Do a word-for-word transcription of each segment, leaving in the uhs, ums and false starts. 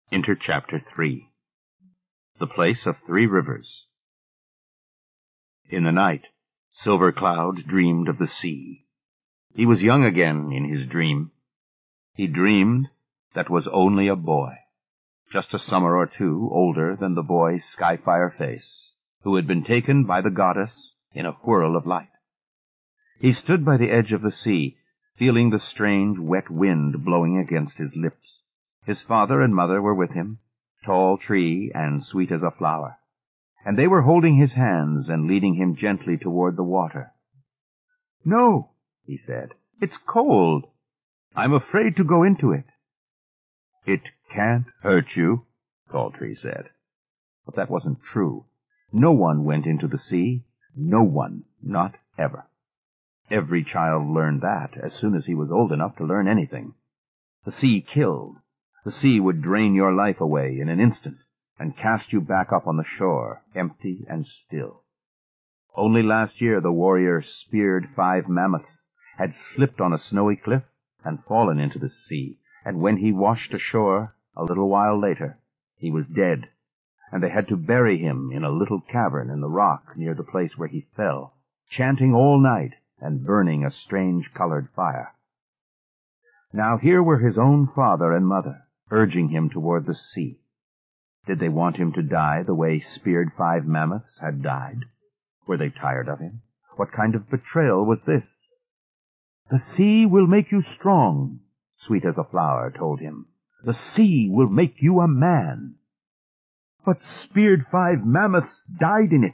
Enter Chapter three. The Place of Three Rivers. In the night, Silver Cloud dreamed of the sea. He was young again in his dream. He dreamed that was only a boy, just a summer or two older than the boy Skyfire Face, who had been taken by the goddess in a whirl of light. He stood by the edge of the sea, feeling the strange wet wind blowing against his lips. His father and mother were with him, Tall Tree and Sweet as a Flower, and they were holding his hands and leading him gently toward the water. "No," he said, "it's cold. I'm afraid to go into it." "It can't hurt you," Tall Tree said. But that wasn't true. No one went into the sea. No one, not ever. Every child learned that as soon as he was old enough to learn anything. The sea killed. The sea would drain your life away in an instant and cast you back up on the shore, empty and still. Only last year the warrior speared five mammoths, had slipped on a snowy cliff and fallen into the sea, and when he washed ashore a little while later, he was dead, and they had to bury him in a little cavern in the rock near the place where he fell, chanting all night and burning a strange-colored fire. Now here were his own father and mother, urging him toward the sea. Did they want him to die the way Speared Five Mammoths had died? Were they tired of him? What kind of betrayal was this? "The sea will make you strong," Sweet as a Flower told him. "The sea will make you a man." "But Speared Five Mammoths died in it."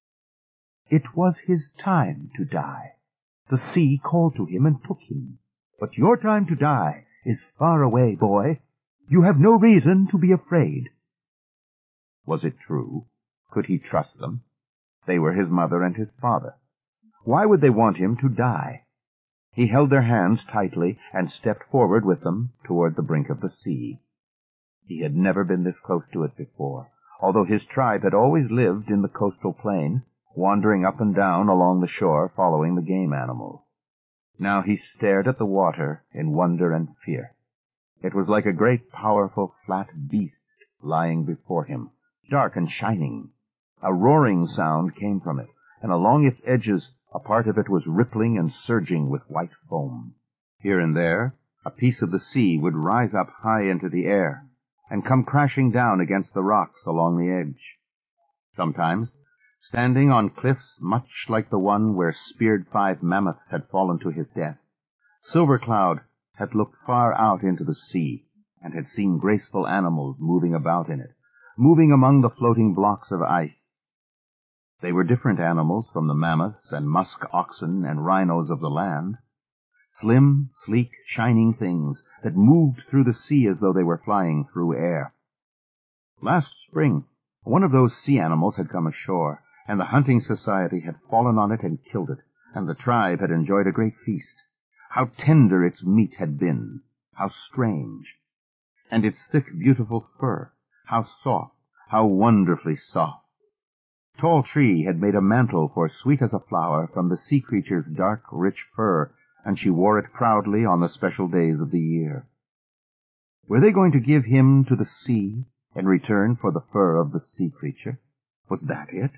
"It was his time to die. The sea called to him and took him. But your time to die is far away, boy. You have no reason to be afraid." Was it true? Could he trust them? They were his mother and his father. Why would they want him to die? He held their hands tightly and stepped forward with them toward the brink of the sea. He had never been this close to it before, although his tribe had always lived in the coastal plain, wandering up and down along the shore following the game animals. Now he stared at the water in wonder and fear. It was like a great, powerful, flat beast lying before him, dark and shining. A roaring sound came from it, and along its edges a part of it was rippling and surging with white foam. Here and there a piece of the sea would rise up high into the air and come crashing down against the rocks along the edge. Sometimes, standing on cliffs much like the one where Speared Five Mammoths had fallen to his death, Silver Cloud had looked far out into the sea and had seen graceful animals moving about in it, moving among the floating blocks of ice. They were different animals from the mammoths and musk oxen and rhinos of the land, slim, sleek, shining things that moved through the sea as though they were flying through air. Last spring, one of those sea animals had come ashore, and the hunting society had fallen on it and killed it, and the tribe had enjoyed a great feast. How tender its meat had been, how strange, and its thick, beautiful fur, how soft, how wonderfully soft. Tall Tree had made a mantle for Sweet as a Flower from the sea creature's dark, rich fur, and she wore it proudly on the special days of the year. Were they going to give him to the sea in return for the fur of the sea creature? Was that it?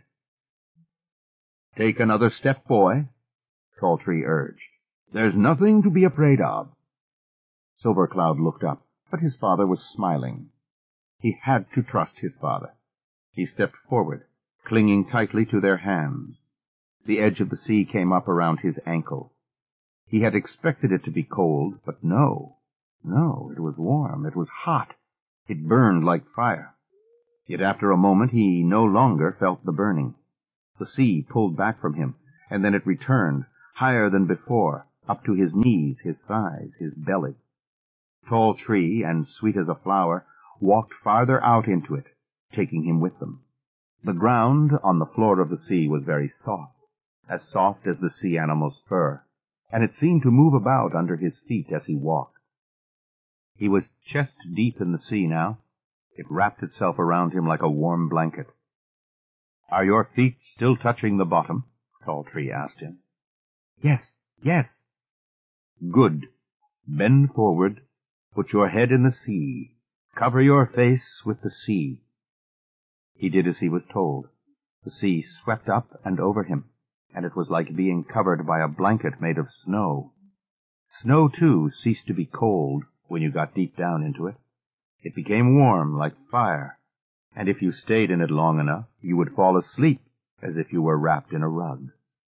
"Take another step, boy," Tall Tree urged. "There's nothing to be afraid of." Silver Cloud looked up, but his father was smiling. He had to trust his father. He stepped forward, clinging tightly to their hands. The edge of the sea came up around his ankle. He had expected it to be cold, but no, no, it was warm, it was hot. It burned like fire. Yet after a moment he no longer felt the burning. The sea pulled back from him, and then it returned, higher than before, up to his knees, his thighs, his belly. Tall Tree and Sweet as a Flower walked farther out into it, taking him with them. The ground on the floor of the sea was very soft, as soft as the sea animal's fur, and it seemed to move about under his feet as he walked. He was chest-deep in the sea now. It wrapped itself around him like a warm blanket. "Are your feet still touching the bottom?" Tall Tree asked him. "Yes, yes." "Good. Bend forward. Put your head in the sea. Cover your face with the sea." He did as he was told. The sea swept up and over him, and it was like being covered by a blanket made of snow. Snow, too, ceased to be cold when you got deep down into it. It became warm like fire, and if you stayed in it long enough, you would fall asleep as if you were wrapped in a rug.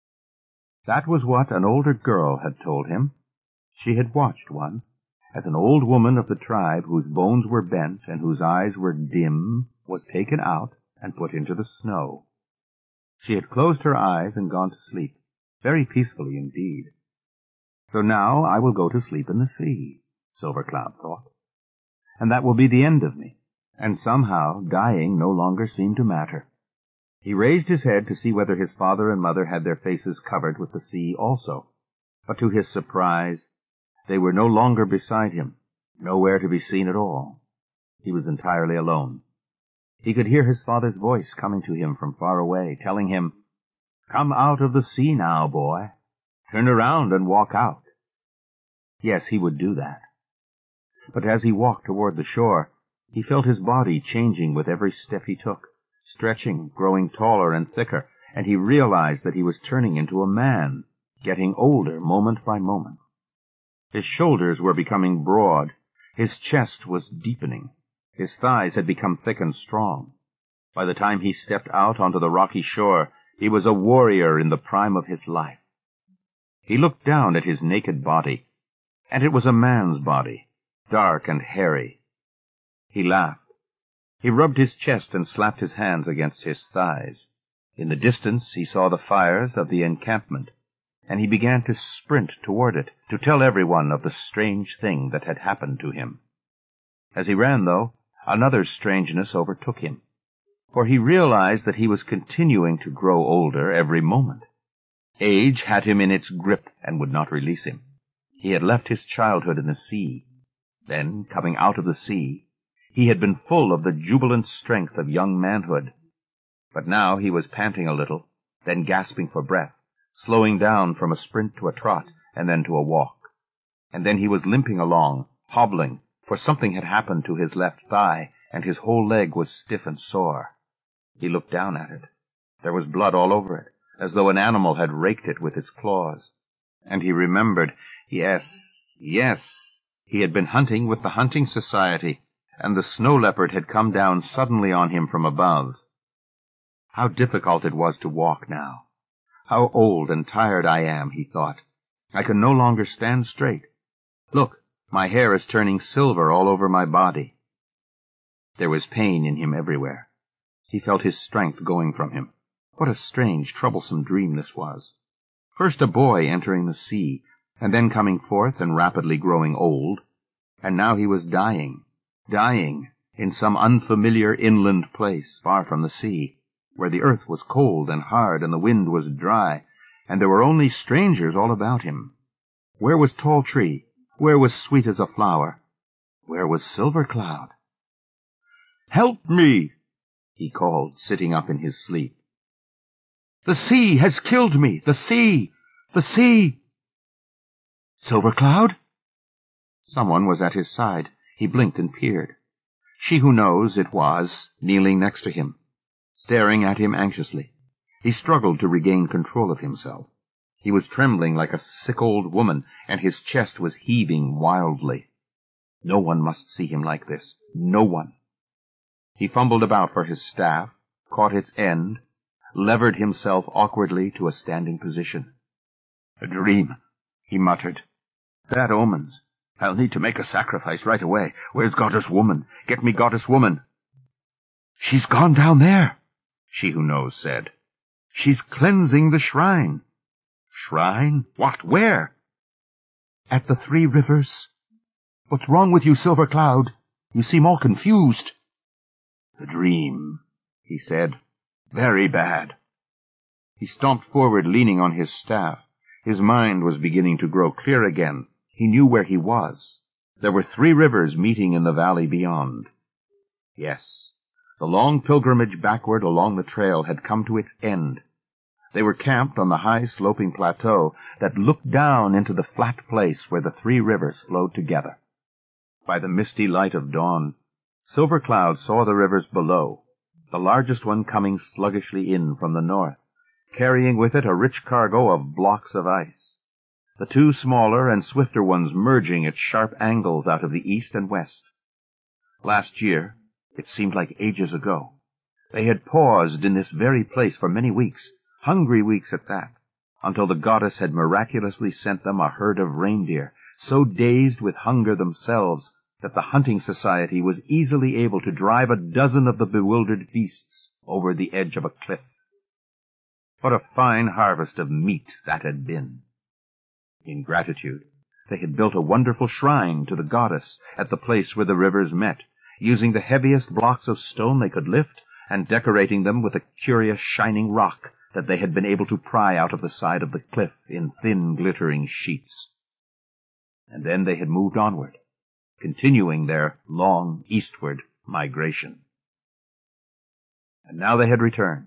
That was what an older girl had told him. She had watched once, as an old woman of the tribe whose bones were bent and whose eyes were dim was taken out and put into the snow. She had closed her eyes and gone to sleep, very peacefully indeed. So now I will go to sleep in the sea, Silver Cloud thought, and that will be the end of me, and somehow dying no longer seemed to matter. He raised his head to see whether his father and mother had their faces covered with the sea also, but to his surprise, they were no longer beside him, nowhere to be seen at all. He was entirely alone. He could hear his father's voice coming to him from far away, telling him, "Come out of the sea now, boy. Turn around and walk out." Yes, he would do that. But as he walked toward the shore, he felt his body changing with every step he took, stretching, growing taller and thicker, and he realized that he was turning into a man, getting older moment by moment. His shoulders were becoming broad, his chest was deepening, his thighs had become thick and strong. By the time he stepped out onto the rocky shore, he was a warrior in the prime of his life. He looked down at his naked body, and it was a man's body, dark and hairy. He laughed. He rubbed his chest and slapped his hands against his thighs. In the distance he saw the fires of the encampment, and he began to sprint toward it, to tell everyone of the strange thing that had happened to him. As he ran, though, another strangeness overtook him, for he realized that he was continuing to grow older every moment. Age had him in its grip and would not release him. He had left his childhood in the sea. Then, coming out of the sea, he had been full of the jubilant strength of young manhood. But now he was panting a little, then gasping for breath, slowing down from a sprint to a trot, and then to a walk. And then he was limping along, hobbling, for something had happened to his left thigh, and his whole leg was stiff and sore. He looked down at it. There was blood all over it, as though an animal had raked it with its claws. And he remembered, yes, yes, he had been hunting with the hunting society, and the snow leopard had come down suddenly on him from above. How difficult it was to walk now. How old and tired I am, he thought. I can no longer stand straight. Look, my hair is turning silver all over my body. There was pain in him everywhere. He felt his strength going from him. What a strange, troublesome dream this was. First a boy entering the sea, and then coming forth and rapidly growing old. And now he was dying, dying in some unfamiliar inland place far from the sea, where the earth was cold and hard and the wind was dry, and there were only strangers all about him. Where was Tall Tree? Where was Sweet as a Flower? Where was Silver Cloud? "Help me!" he called, sitting up in his sleep. "The sea has killed me! The sea! The sea!" "Silver Cloud?" Someone was at his side. He blinked and peered. She Who Knows it was, kneeling next to him, staring at him anxiously. He struggled to regain control of himself. He was trembling like a sick old woman, and his chest was heaving wildly. No one must see him like this. No one. He fumbled about for his staff, caught its end, levered himself awkwardly to a standing position. "A dream," he muttered. "Bad omens. I'll need to make a sacrifice right away. Where's Goddess Woman? Get me Goddess Woman." "She's gone down there," She Who Knows said. "She's cleansing the shrine." "Shrine? What? Where?" "At the Three Rivers. What's wrong with you, Silver Cloud? You seem all confused." "The dream," he said. "Very bad." He stomped forward, leaning on his staff. His mind was beginning to grow clear again. He knew where he was. There were three rivers meeting in the valley beyond. Yes, the long pilgrimage backward along the trail had come to its end. They were camped on the high sloping plateau that looked down into the flat place where the three rivers flowed together. By the misty light of dawn, Silver Cloud saw the rivers below, the largest one coming sluggishly in from the north, carrying with it a rich cargo of blocks of ice. The two smaller and swifter ones merging at sharp angles out of the east and west. Last year, it seemed like ages ago, they had paused in this very place for many weeks, hungry weeks at that, until the goddess had miraculously sent them a herd of reindeer, so dazed with hunger themselves that the hunting society was easily able to drive a dozen of the bewildered beasts over the edge of a cliff. What a fine harvest of meat that had been! In gratitude, they had built a wonderful shrine to the goddess at the place where the rivers met, using the heaviest blocks of stone they could lift and decorating them with a curious shining rock that they had been able to pry out of the side of the cliff in thin, glittering sheets. And then they had moved onward, continuing their long eastward migration. And now they had returned.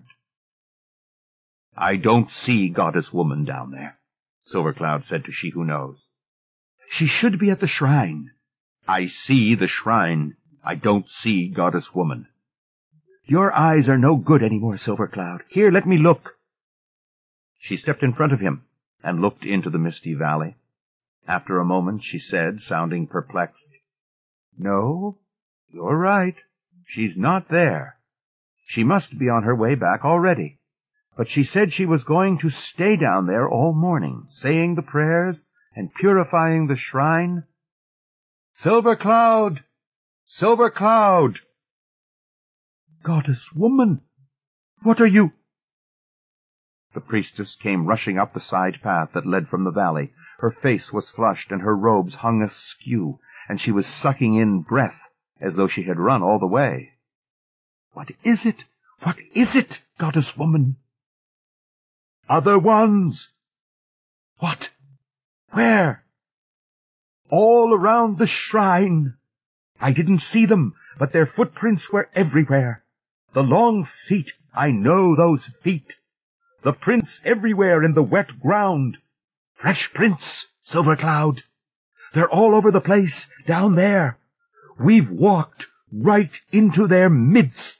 "I don't see Goddess-woman down there," Silver Cloud said to She Who Knows. "She should be at the shrine." "I see the shrine. I don't see Goddess-woman." "Your eyes are no good any more, Silver Cloud. Here, let me look." She stepped in front of him and looked into the misty valley. After a moment she said, sounding perplexed, "No, you're right. She's not there. She must be on her way back already. But she said she was going to stay down there all morning, saying the prayers and purifying the shrine." "Silver Cloud! Silver Cloud!" "Goddess-woman, what are you—" The priestess came rushing up the side path that led from the valley. Her face was flushed, and her robes hung askew, and she was sucking in breath as though she had run all the way. "What is it? What is it, Goddess-woman?" "Other ones." "What? Where?" "All around the shrine. I didn't see them, but their footprints were everywhere. The long feet, I know those feet. The prints everywhere in the wet ground. Fresh prints, Silver Cloud. They're all over the place, down there. We've walked right into their midst."